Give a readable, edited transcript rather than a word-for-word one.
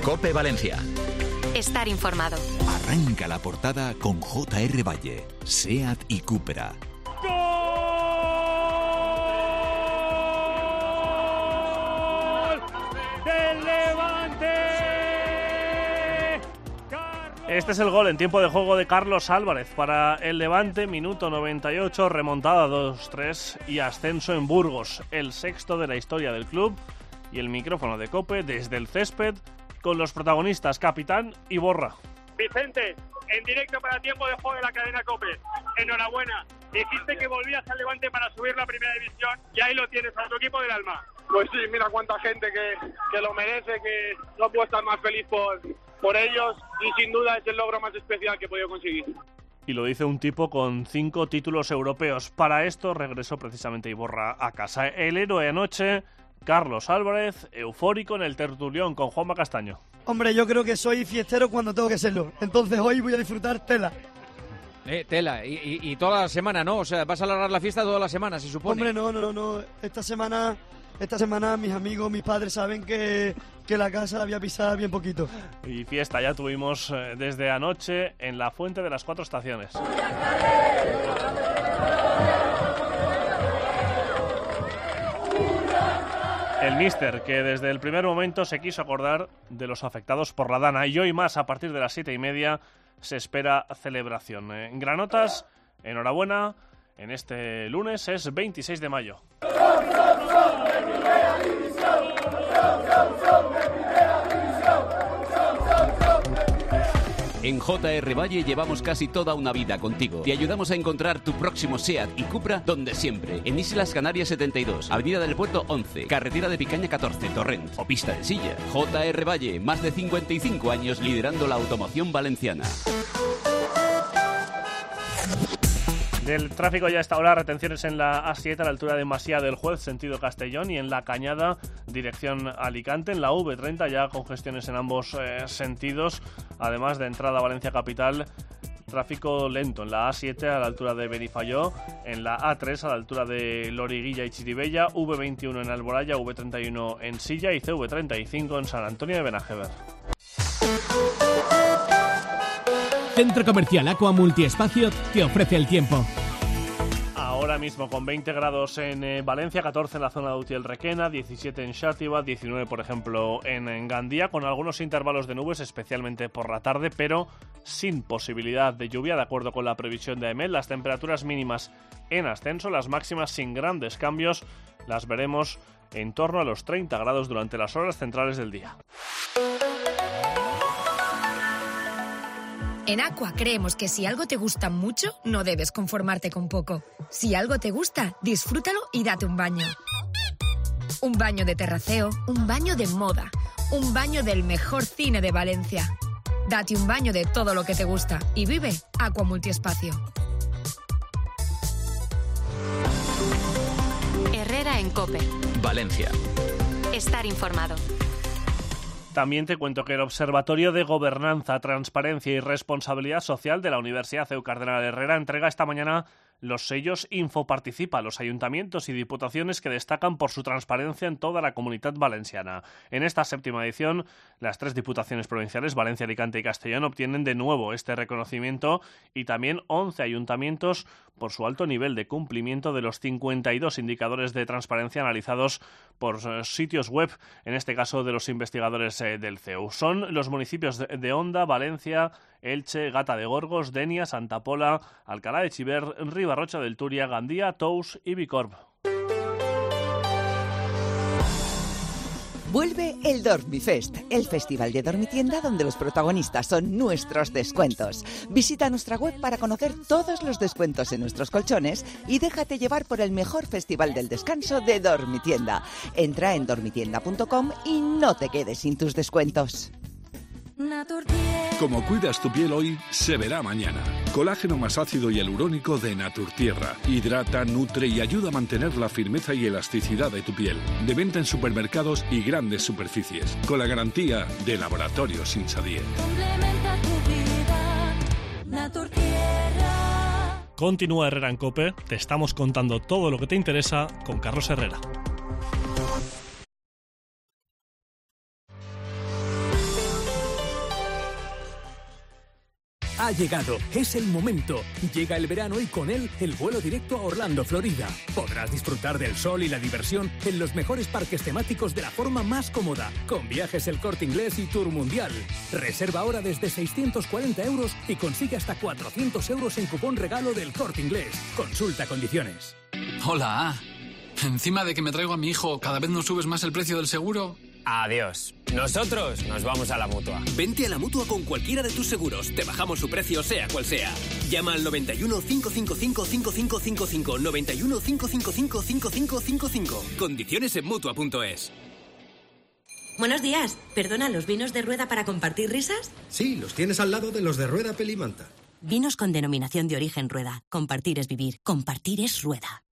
COPE Valencia. Estar informado. Arranca la portada con J.R. Valle, SEAT y Cupra. Este es el gol en tiempo de juego de Carlos Álvarez para el Levante, minuto 98, remontada 2-3 y ascenso en Burgos, el sexto de la historia del club, y el micrófono de COPE desde el césped con los protagonistas Capitán y Borra. Vicente, en directo para tiempo de juego de la cadena COPE, enhorabuena, dijiste que volvías al Levante para subir la primera división y ahí lo tienes, a tu equipo del alma. Pues sí, mira cuánta gente que lo merece, que no puedo estar más feliz por ellos y sin duda es el logro más especial que he podido conseguir. Y lo dice un tipo con 5 títulos europeos. Para esto regresó precisamente Iborra a casa. El héroe anoche, Carlos Álvarez, eufórico en el tertulión con Juanma Castaño. Hombre, yo creo que soy fiestero cuando tengo que serlo. Entonces hoy voy a disfrutar tela. Tela, y toda la semana, ¿no? O sea, vas a alargar la fiesta toda la semana, se supone. Hombre, no. Esta semana mis amigos, mis padres saben que la casa la voy a pisar bien poquito. Y fiesta ya tuvimos desde anoche en la Fuente de las 4 Estaciones. El míster, que desde el primer momento se quiso acordar de los afectados por la Dana, y hoy más, a partir de las 7:30, se espera celebración. Granotas, enhorabuena, en este lunes es 26 de mayo. En J.R. Valle llevamos casi toda una vida contigo. Te ayudamos a encontrar tu próximo SEAT y Cupra donde siempre. En Islas Canarias 72, Avenida del Puerto 11, Carretera de Picaña 14, Torrent o Pista de Silla. J.R. Valle, más de 55 años liderando la automoción valenciana. Del tráfico ya a esta hora, retenciones en la A7 a la altura de Masía del Juez, sentido Castellón, y en la Cañada, dirección Alicante. En la V30 ya congestiones en ambos sentidos, además de entrada a Valencia Capital, tráfico lento en la A7 a la altura de Benifayó, en la A3 a la altura de Loriguilla y Chiribella, V21 en Alboraya, V31 en Silla y CV35 en San Antonio de Benajever. Centro Comercial Aqua Multiespacio te ofrece el tiempo. Ahora mismo con 20 grados en Valencia, 14 en la zona de Utiel-Requena, 17 en Xàtiva, 19 por ejemplo en Gandía, con algunos intervalos de nubes, especialmente por la tarde, pero sin posibilidad de lluvia, de acuerdo con la previsión de AEMET. Las temperaturas mínimas en ascenso, las máximas sin grandes cambios, las veremos en torno a los 30 grados durante las horas centrales del día. En Aqua creemos que si algo te gusta mucho, no debes conformarte con poco. Si algo te gusta, disfrútalo y date un baño. Un baño de terraceo, un baño de moda, un baño del mejor cine de Valencia. Date un baño de todo lo que te gusta y vive Aqua Multiespacio. Herrera en COPE. Valencia. Estar informado. También te cuento que el Observatorio de Gobernanza, Transparencia y Responsabilidad Social de la Universidad CEU Cardenal Herrera entrega esta mañana los sellos Infoparticipa a los ayuntamientos y diputaciones que destacan por su transparencia en toda la Comunitat Valenciana. En esta 7ª edición, las 3 diputaciones provinciales, Valencia, Alicante y Castellón, obtienen de nuevo este reconocimiento, y también 11 ayuntamientos por su alto nivel de cumplimiento de los 52 indicadores de transparencia analizados por sitios web, en este caso de los investigadores del CEU. Son los municipios de Onda, Valencia, Elche, Gata de Gorgos, Denia, Santa Pola, Alcalá de Chiver, Ribarrocha del Turia, Gandía, Tous y Bicorb. Vuelve el Dormifest, el festival de dormitienda donde los protagonistas son nuestros descuentos. Visita nuestra web para conocer todos los descuentos en nuestros colchones y déjate llevar por el mejor festival del descanso de Dormitienda. Entra en dormitienda.com y no te quedes sin tus descuentos. Como cuidas tu piel hoy, se verá mañana. Colágeno más ácido y hialurónico de Naturtierra. Hidrata, nutre y ayuda a mantener la firmeza y elasticidad de tu piel. De venta en supermercados y grandes superficies. Con la garantía de Laboratorios Insadier. Complementa tu vida, Naturtierra. Continúa Herrera en COPE. Te estamos contando todo lo que te interesa con Carlos Herrera. Ha llegado, es el momento. Llega el verano y con él el vuelo directo a Orlando, Florida. Podrás disfrutar del sol y la diversión en los mejores parques temáticos de la forma más cómoda, con Viajes El Corte Inglés y Tour Mundial. Reserva ahora desde 640 € y consigue hasta 400 € en cupón regalo del Corte Inglés. Consulta condiciones. Hola. Encima de que me traigo a mi hijo, ¿cada vez nos subes más el precio del seguro? Adiós. Nosotros nos vamos a la Mutua. Vente a la Mutua con cualquiera de tus seguros. Te bajamos su precio, sea cual sea. Llama al 91 555 5555. 91 555 5555. Condiciones en Mutua.es. Buenos días. Perdona, ¿los vinos de rueda para compartir risas? Sí, los tienes al lado de los de Rueda Pelimanta. Vinos con denominación de origen Rueda. Compartir es vivir. Compartir es Rueda.